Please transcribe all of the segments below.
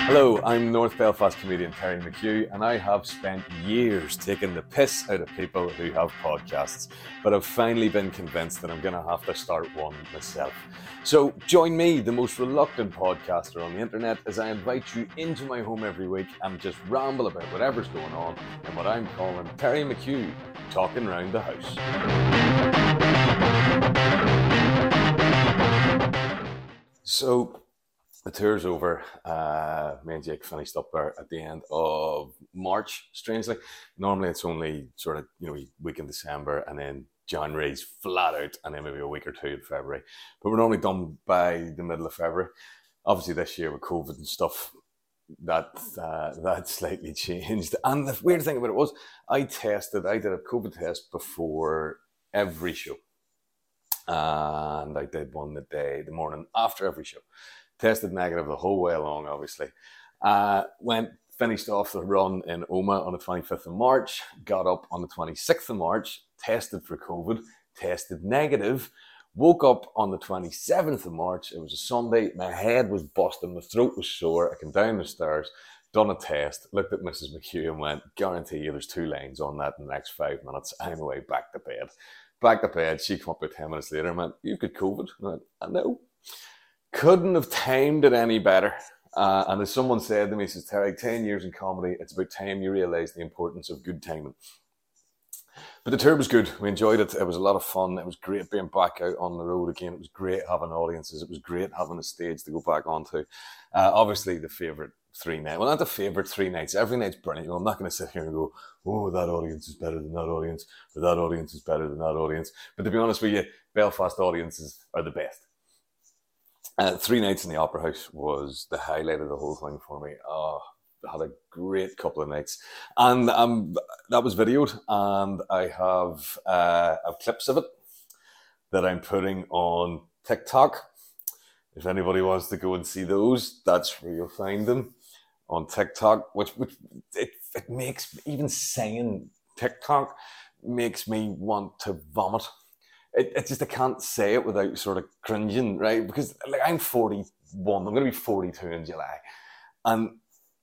Hello, I'm North Belfast comedian Terry McHugh, and I have spent years taking the piss out of people who have podcasts, but I've finally been convinced that I'm going to have to start one myself. So join me, the most reluctant podcaster on the internet, as I invite you into my home every week and just ramble about whatever's going on in what I'm calling Terry McHugh Talking Round the House. So the tour's over. Me and Jake finished up there at the end of March, strangely. Normally it's only sort of, week in December, and then January's flat out, and then maybe a week or two in February. But we're normally done by the middle of February. Obviously this year with COVID and stuff, that slightly changed. And the weird thing about it was I did a COVID test before every show. And I did one the morning after every show. Tested negative the whole way along, obviously. Finished off the run in Omagh on the 25th of March, got up on the 26th of March, tested for COVID, tested negative, woke up on the 27th of March. It was a Sunday. My head was busting, my throat was sore. I came down the stairs, done a test, looked at Mrs. McHugh and went, guarantee you there's 2 lines on that in the next 5 minutes. I'm away back to bed. Back to bed, she came up about 10 minutes later and went, you've got COVID? And I went, I know. Couldn't have timed it any better. And as someone said to me, says, Terry, 10 years in comedy, it's about time you realise the importance of good timing. But the tour was good. We enjoyed it. It was a lot of fun. It was great being back out on the road again. It was great having audiences. It was great having a stage to go back onto. Obviously, the favourite 3 nights. Well, not the favourite 3 nights. Every night's brilliant. I'm not going to sit here and go, oh, that audience is better than that audience, or that audience is better than that audience. But to be honest with you, Belfast audiences are the best. 3 nights in the Opera House was the highlight of the whole thing for me. I had a great couple of nights. And that was videoed, and I have clips of it that I'm putting on TikTok. If anybody wants to go and see those, that's where you'll find them, on TikTok, which it makes, even saying TikTok makes me want to vomit. It's just, I can't say it without sort of cringing, right? Because I'm 41, I'm going to be 42 in July. And,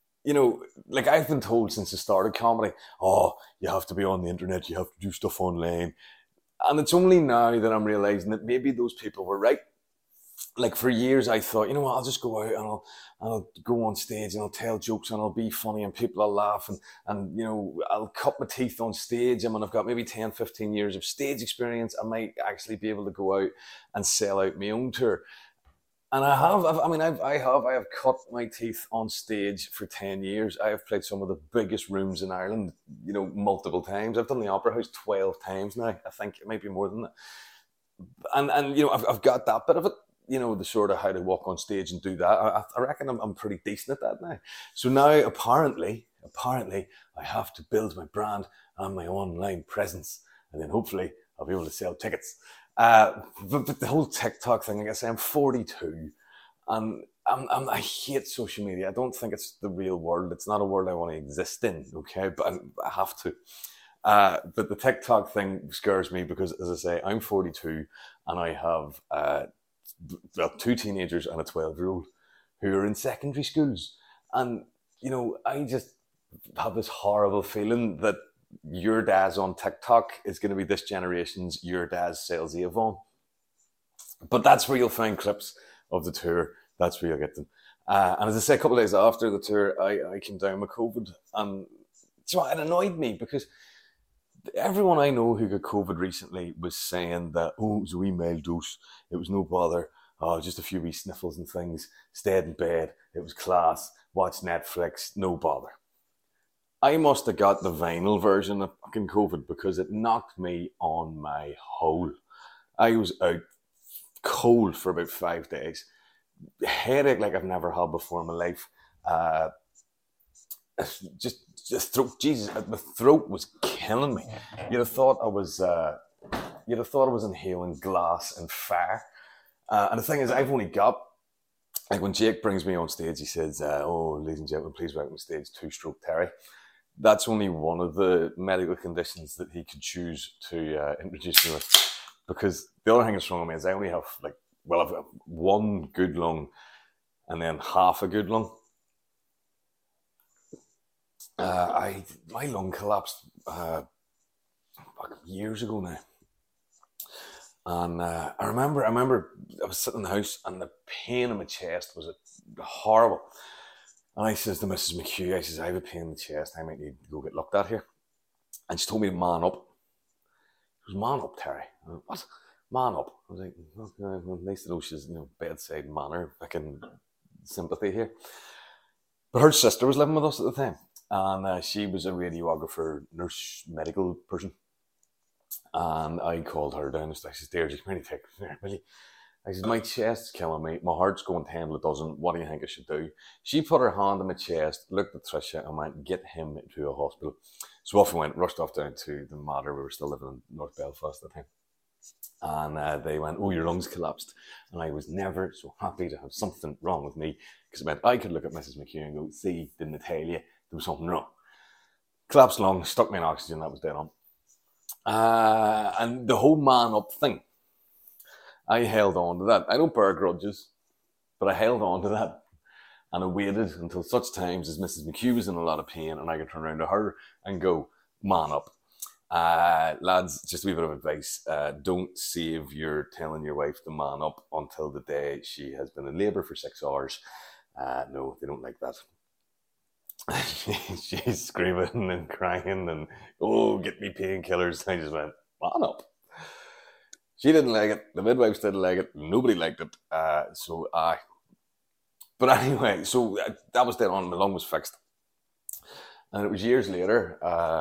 I've been told since I started comedy, you have to be on the internet, you have to do stuff online. And it's only now that I'm realising that maybe those people were right. For years I thought, I'll just go out and I'll go on stage and I'll tell jokes and I'll be funny and people will laugh and I'll cut my teeth on stage. I mean, I've got maybe 10, 15 years of stage experience. I might actually be able to go out and sell out my own tour. And I have cut my teeth on stage for 10 years. I have played some of the biggest rooms in Ireland, multiple times. I've done the Opera House 12 times now. I think it might be more than that. And I've got that bit of it. The sort of how to walk on stage and do that. I reckon I'm pretty decent at that now. So now, apparently, I have to build my brand and my online presence. And then hopefully I'll be able to sell tickets. But the whole TikTok thing, like I say, I'm 42. And I hate social media. I don't think it's the real world. It's not a world I want to exist in, okay? But I have to. But the TikTok thing scares me because, as I say, I'm 42 and I have 2 teenagers and a 12-year-old who are in secondary schools. And, I just have this horrible feeling that your dad's on TikTok is going to be this generation's your dad's Salesy Avon. But that's where you'll find clips of the tour. That's where you'll get them. And as I say, a couple of days after the tour, I came down with COVID. And so it annoyed me because everyone I know who got COVID recently was saying that, it was a wee mild dose, it was no bother, just a few wee sniffles and things, stayed in bed, it was class, watched Netflix, no bother. I must have got the vinyl version of fucking COVID because it knocked me on my hole. I was out cold for about 5 days. Headache like I've never had before in my life. Just throat, Jesus, my throat was killing me. You'd have thought I was inhaling glass and fire. And the thing is, I've only got, when Jake brings me on stage, he says, ladies and gentlemen, please welcome to stage 2-stroke Terry. That's only one of the medical conditions that he could choose to introduce me with. Because the other thing that's wrong with me is I only have I've got 1 good lung and then half a good lung. My lung collapsed years ago now, and I remember I was sitting in the house, and the pain in my chest was horrible. And I says to Mrs. McHugh, I says, I have a pain in the chest. I might need to go get looked at here. And she told me to man up. She goes, man up, Terry. I went, what? Man up. I was like, okay, well, nice to know she's, bedside manner, fucking sympathy here. But her sister was living with us at the time. And she was a radiographer, nurse, medical person. And I called her down and I said, dear, just really take really. I said, my chest's killing me. My heart's going 10 till it doesn't. What do you think I should do? She put her hand on my chest, looked at Tricia, and went, get him to a hospital. So off we went, rushed off down to the Mater. We were still living in North Belfast at the time. And they went, oh, your lungs collapsed. And I was never so happy to have something wrong with me, because it meant I could look at Mrs. McHugh and go, see, didn't I tell you there was something wrong? Collapsed lung, stuck me in oxygen, that was dead on. And the whole man up thing, I held on to that. I don't bear grudges, but I held on to that. And I waited until such times as Mrs. McHugh was in a lot of pain and I could turn around to her and go, man up. Lads, just a wee bit of advice. Don't save your telling your wife to man up until the day she has been in labour for 6 hours. No, they don't like that. She's screaming and crying and, oh, get me painkillers. I just went, man up. She didn't like it. The midwives didn't like it. Nobody liked it. But anyway, so that was dead on. My lung was fixed. And it was years later,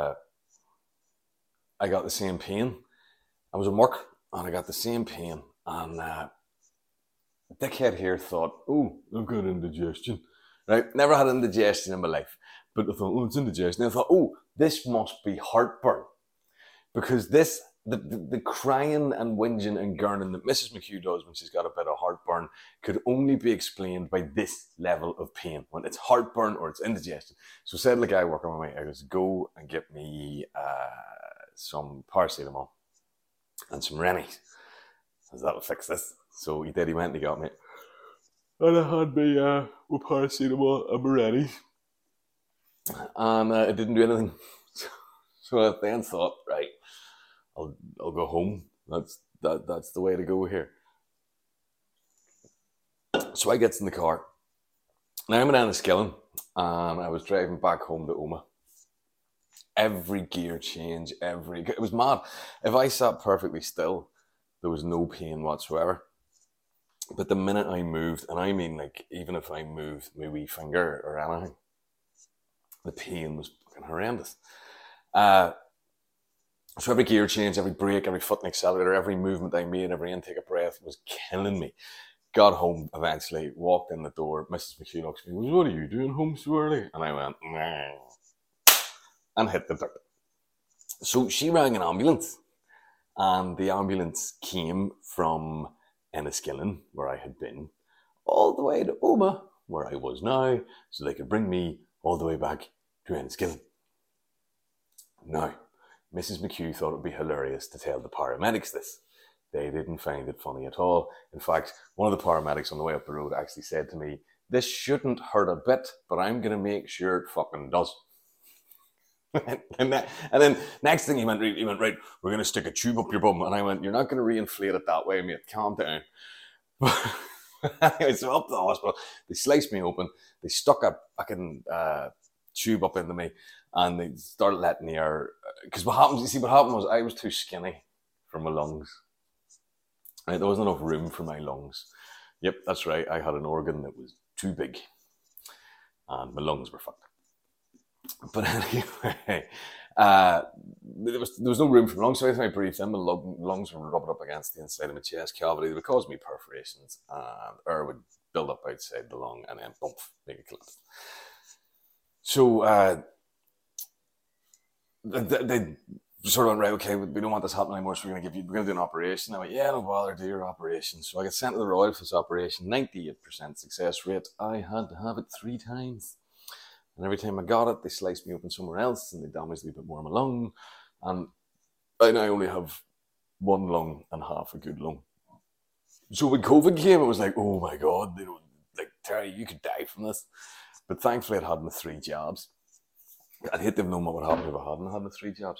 I got the same pain. I was in work and I got the same pain. And dickhead here thought, oh, I've got indigestion. Right? Never had indigestion in my life. But I thought, oh, it's indigestion. And I thought, oh, this must be heartburn. Because the crying and whinging and gurning that Mrs. McHugh does when she's got a bit of heartburn could only be explained by this level of pain, when it's heartburn or it's indigestion. So I said to the guy working with me, I goes, go and get me some paracetamol and some Rennies. So that'll fix this. So he did, he went and he got me. And I had me with paracetamol and my Rennies. And it didn't do anything. So I then thought, right, I'll go home. That's the way to go here. So I gets in the car. Now I'm in Enniskillen, and I was driving back home to Omagh. Every gear change, it was mad. If I sat perfectly still, there was no pain whatsoever. But the minute I moved, and I mean like even if I moved my wee finger or anything, the pain was fucking horrendous. So every gear change, every brake, every foot in the accelerator, every movement I made, every intake of breath was killing me. Got home eventually, walked in the door. Mrs. McHugh looks at me, what are you doing home so early? And I went, nah, and hit the dirt. So she rang an ambulance, and the ambulance came from Enniskillen, where I had been, all the way to Omagh, where I was now, so they could bring me all the way back to Enniskillen. Now, Mrs. McHugh thought it would be hilarious to tell the paramedics this. They didn't find it funny at all. In fact, one of the paramedics on the way up the road actually said to me, this shouldn't hurt a bit, but I'm going to make sure it fucking does. and then next thing he went, right, we're going to stick a tube up your bum. And I went, you're not going to reinflate it that way, mate. Calm down. Anyway, so up to the hospital, they sliced me open. They stuck a fucking tube up into me, and they started letting the air. Because what happened was I was too skinny for my lungs. Right, there wasn't enough room for my lungs. Yep, that's right. I had an organ that was too big, and my lungs were fucked. But anyway, there was no room for lungs, so every time I breathed in, my lungs were rubbing up against the inside of my chest cavity. It would cause me perforations, and air would build up outside the lung, and then bump, make it collapse. So they sort of went, right, okay, we don't want this happening anymore, so we're going to do an operation. I went, yeah, no bother, do your operation. So I got sent to the Royal for this operation, 98% success rate. I had to have it 3 times. And every time I got it, they sliced me open somewhere else and they damaged a little bit more of my lung. And I now only have 1 lung and half a good lung. So when COVID came, it was like, oh my God, like, Terry, you could die from this. But thankfully, I'd had my 3 jabs. I'd hate to have known what would happen if I hadn't had the 3 jobs.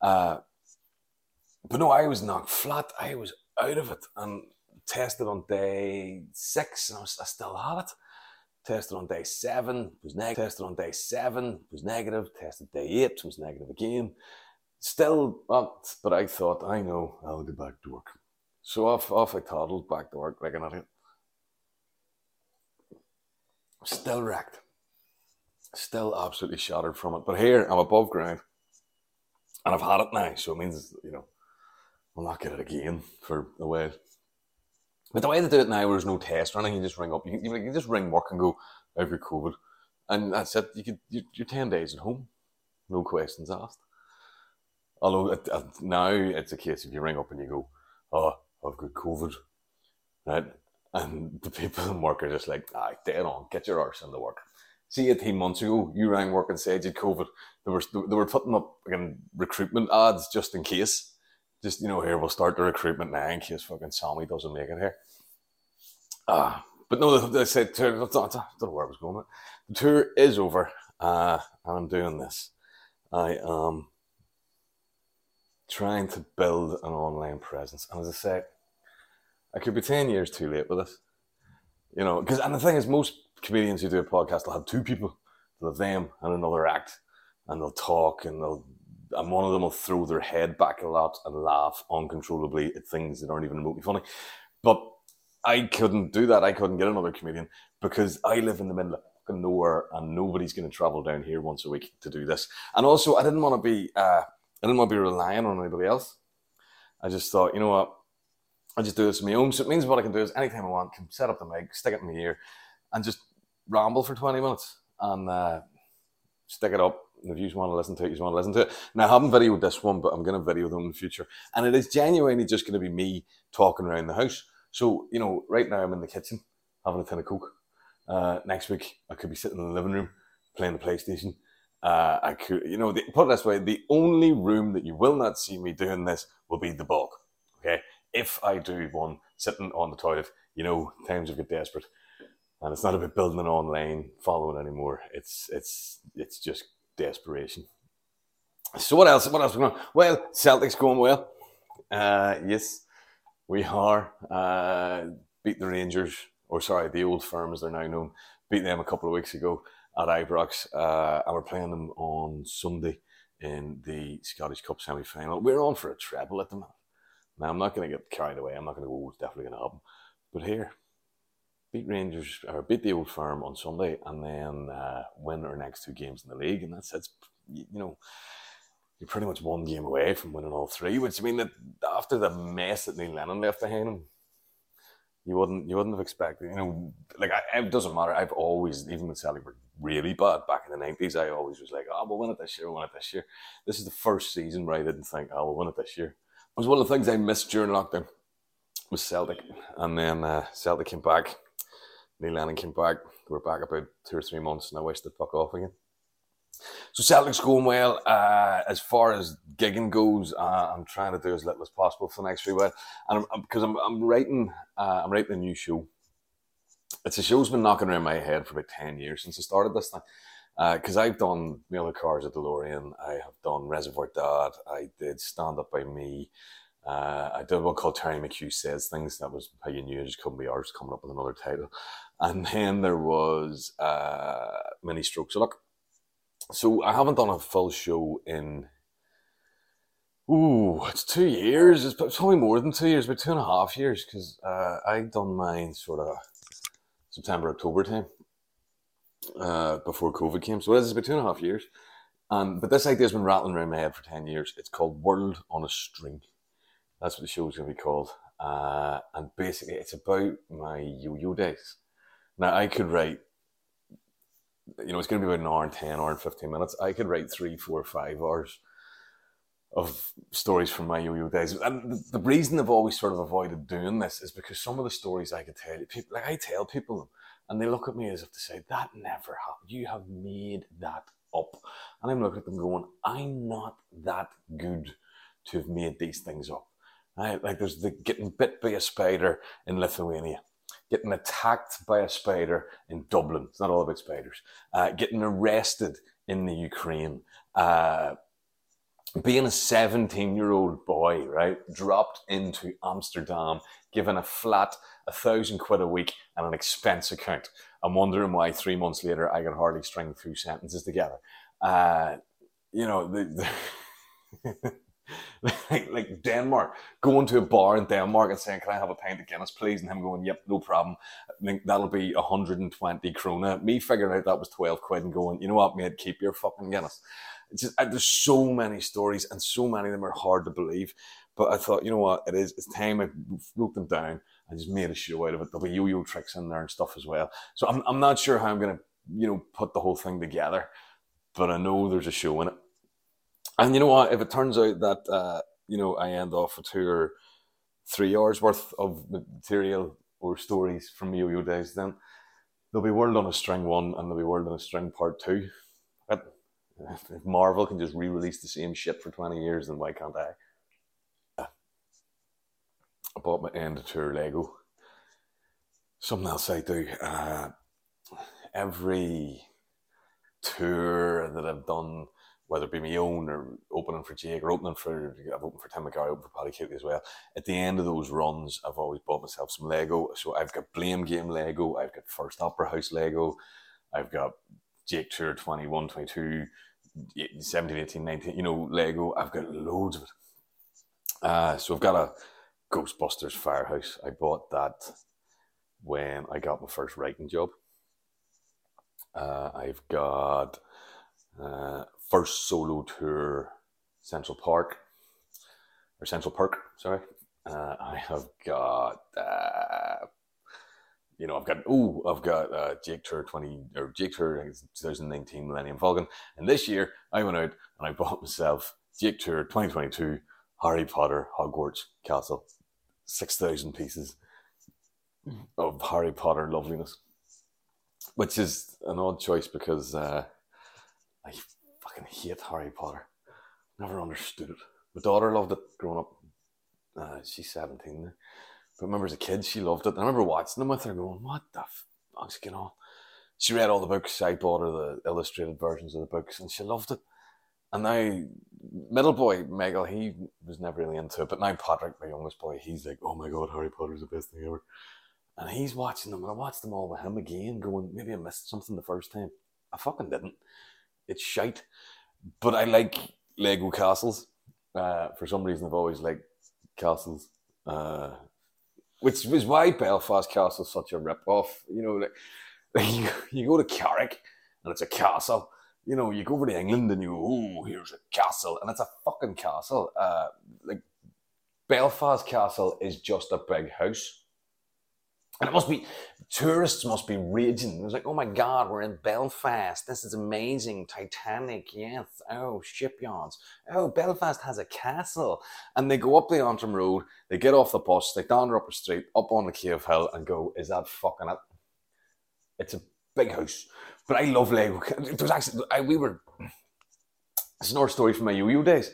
But no, I was knocked flat. I was out of it and tested on day 6 and I still had it. Tested on day 7, was negative. Tested on day 7, was negative. Tested day 8, was negative again. Still not, but I thought, I know, I'll go back to work. So off I toddled back to work like an idiot. Still wrecked. Still absolutely shattered from it. But here, I'm above ground. And I've had it now, so it means, I'll not get it again for a while. But the way they do it now, where there's no test or anything, you just ring up. You can just ring work and go, I have your COVID. And that's it. You're 10 days at home. No questions asked. Although now it's a case if you ring up and you go, oh, I've got COVID. Right? And the people in work are just like, dead on, get your arse into work. See, 18 months ago, you rang work and said you'd COVID. They were putting up recruitment ads just in case. Just, here, we'll start the recruitment now in case fucking Sammy doesn't make it here. But no, they said, I don't know where I was going with. The tour is over, and I'm doing this. I am trying to build an online presence. And as I say, I could be 10 years too late with this. And the thing is, most comedians who do a podcast will have 2 people. They'll have them and another act, and they'll talk, and one of them will throw their head back a lot and laugh uncontrollably at things that aren't even remotely funny. But I couldn't do that. I couldn't get another comedian because I live in the middle of fucking nowhere and nobody's going to travel down here once a week to do this. And also, I didn't want to be relying on anybody else. I just thought, you know what? I just do this on my own. So it means what I can do is anytime I want, can set up the mic, stick it in my ear, and just ramble for 20 minutes and stick it up. And if you want to listen to it, you want to listen to it. Now, I haven't videoed this one, but I'm going to video them in the future. And it is genuinely just going to be me talking around the house. So, right now I'm in the kitchen having a tin of Coke. Next week, I could be sitting in the living room playing the PlayStation. I could, put it this way, the only room that you will not see me doing this will be the bog. Okay? If I do one sitting on the toilet, times have got desperate. And it's not about building an online following anymore. It's just desperation. So what else? What else we going? Well, Celtic's going well. Yes, we are. Beat the Rangers, the Old Firm as they're now known. Beat them a couple of weeks ago at Ibrox, and we're playing them on Sunday in the Scottish Cup semi-final. We're on for a treble at the moment. Now, I'm not going to get carried away. I'm not going to go, it's definitely going to happen. But here, beat the Old Firm on Sunday, and then win our next 2 games in the league, and that's it. You're pretty much 1 game away from winning all 3. Which means that after the mess that Neil Lennon left behind him, you wouldn't have expected. It doesn't matter. I've always, even when Celtic were really bad back in the 90s, I always was like, we'll win it this year. We'll win it this year. This is the first season where I didn't think, we'll win it this year. It was one of the things I missed during lockdown was Celtic, and then Celtic came back. Neil Lennon came back. We were back about 2 or 3 months, and I wished they'd fuck off again. So Celtic's going well. As far as gigging goes, I'm trying to do as little as possible for the next few weeks, and because I'm writing a new show. It's a show's been knocking around my head for about 10 years since I started this thing. Because I've done The Other Cars at DeLorean, I have done Reservoir Dad, I did Stand Up By Me, I did one called Terry McHugh Says Things. That was how you knew it just couldn't be ours, coming up with another title. And then there was Many Strokes of Luck. So I haven't done a full show in, it's 2 years. It's probably more than 2 years, about 2.5 years, because I done mine sort of September, October time. Before COVID came. So this is about 2.5 years. But this idea has been rattling around my head for 10 years. It's called World on a String. That's what the show's going to be called. And basically it's about my yo-yo days. Now I could write, it's going to be about an hour and 10, hour and 15 minutes. I could write 3, 4, 5 hours of stories from my yo-yo days. And the reason I've always sort of avoided doing this is because some of the stories I could tell people, I tell people them, and they look at me as if to say, that never happened. You have made that up. And I'm looking at them going, I'm not that good to have made these things up. There's the getting bit by a spider in Lithuania, getting attacked by a spider in Dublin. It's not all about spiders. Getting arrested in the Ukraine. Being a 17-year-old boy, right, dropped into Amsterdam, given a flat £1,000 a week and an expense account. I'm wondering why 3 months later I could hardly string 2 sentences together. You know, like Denmark, going to a bar in Denmark and saying, "Can I have a pint of Guinness, please?" And him going, "Yep, no problem. I think that'll be 120 krona." Me figuring out that was 12 quid and going, "You know what, mate, keep your fucking Guinness." It's just, there's so many stories and so many of them are hard to believe. But I thought, you know what, it's time I wrote them down and just made a show out of it. There'll be yo-yo tricks in there and stuff as well. So I'm not sure how I'm going to, put the whole thing together, but I know there's a show in it. And you know what, if it turns out that, I end off with 2 or 3 hours worth of material or stories from yo-yo days, then there'll be World on a String 1 and there'll be World on a String Part 2. If Marvel can just re-release the same shit for 20 years, then why can't I? I bought my end of tour Lego. Something else I do. Every tour that I've done, whether it be my own or opening for Jake or I've opened for Tim McGarry, opened for Paddy Kitty as well. At the end of those runs, I've always bought myself some Lego. So I've got Blame Game Lego, I've got First Opera House Lego, I've got Jake Tour 21, 22, 17, 18, 19, Lego. I've got loads of it. So I've got a Ghostbusters Firehouse. I bought that when I got my first writing job. I've got first solo tour Central Park, sorry. I have got I've got Jake Tour 2019 Millennium Falcon, and this year I went out and I bought myself Jake Tour 2022 Harry Potter Hogwarts Castle, 6,000 pieces of Harry Potter loveliness, which is an odd choice because I fucking hate Harry Potter. Never understood it. My daughter loved it growing up. She's 17 now. But I remember as a kid, she loved it. I remember watching them with her going, "What the fuck's going on?" She read all the books. I bought her the illustrated versions of the books and she loved it. And now, middle boy, Michael, he was never really into it. But now Patrick, my youngest boy, he's like, "Oh my God, Harry Potter's the best thing ever." And he's watching them, and I watched them all with him again, going, maybe I missed something the first time. I fucking didn't. It's shite. But I like Lego castles. For some reason, I've always liked castles. Which is why Belfast Castle is such a rip-off. You go to Carrick, and it's a castle. You go over to England, and you go, "Oh, here's a castle." And it's a fucking castle. Belfast Castle is just a big house. And tourists must be raging. It was like, "Oh my God, we're in Belfast. This is amazing. Titanic, yes. Oh, shipyards. Oh, Belfast has a castle." And they go up the Antrim Road, they get off the bus, they dander up the street, up on the Cave Hill and go, "Is that fucking it?" It's a big house. But I love Lego. It was actually, it's another story from my yo-yo days.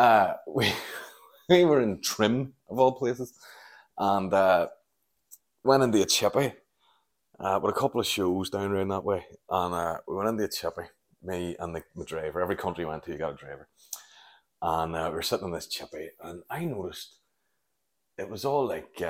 We were in Trim, of all places, and went into a chippy with a couple of shows down around that way, and we went into a chippy, me and the driver. Every country you went to, you got a driver, and we were sitting in this chippy, and I noticed it was all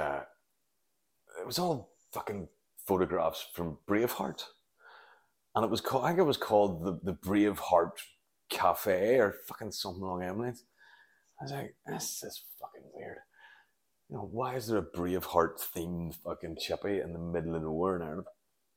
fucking photographs from Braveheart, and it was called, I think it was called the Braveheart Cafe or fucking something along them lines. I was like, this is fucking weird. Why is there a Braveheart themed fucking chippy in the middle of nowhere in Ireland?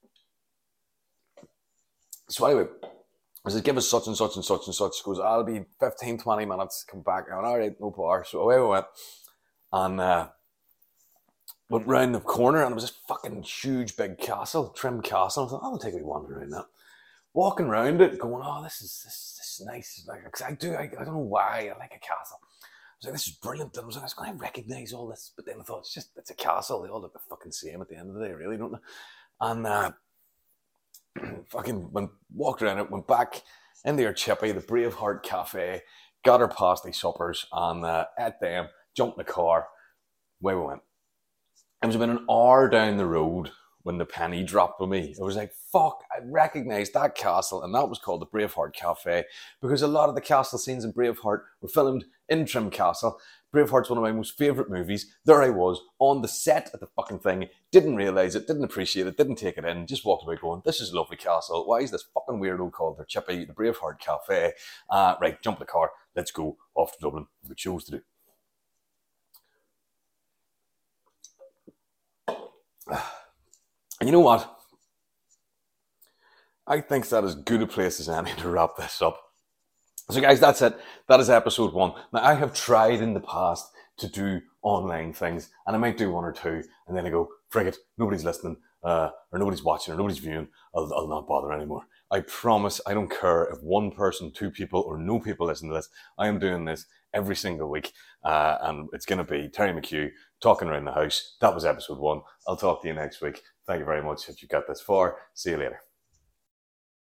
So anyway, I said, "Give us such and such and such and such." She goes, "I'll be 15, 20 minutes, come back." I went, "All right, no bother." So away we went. And went round the corner and it was this fucking huge big castle, Trim Castle. I thought, "I'll take a wander around that." Walking around it, going, "Oh, this is nice." I don't know why I like a castle. I was like, "This is brilliant." And I was going to recognise all this. But then I thought, it's a castle. They all look the fucking same at the end of the day, really, don't they? And fucking walked around it, went back into our chippy, the Braveheart Cafe, got our pasty suppers, and ate them, jumped in the car, away we went. It was about an hour down the road when the penny dropped with me. It was like, fuck, I recognised that castle, and that was called the Braveheart Cafe, because a lot of the castle scenes in Braveheart were filmed in Trim Castle. Braveheart's one of my most favourite movies. There I was, on the set of the fucking thing, didn't realise it, didn't appreciate it, didn't take it in, just walked away going, this is a lovely castle. Why is this fucking weirdo called their Chippy, the Braveheart Cafe? Right, jump in the car, let's go off to Dublin. We've got shows to do. And you know what? I think that is as good a place as any to wrap this up. So guys, that's it. That is episode 1. Now, I have tried in the past to do online things, and I might do 1 or 2, and then I go, frig it, nobody's listening, or nobody's watching, or nobody's viewing, I'll not bother anymore. I promise, I don't care if 1 person, 2 people, or no people listen to this. I am doing this every single week, and it's going to be Terry McHugh talking around the house. That was episode 1. I'll talk to you next week. Thank you very much if you got this far. See you later.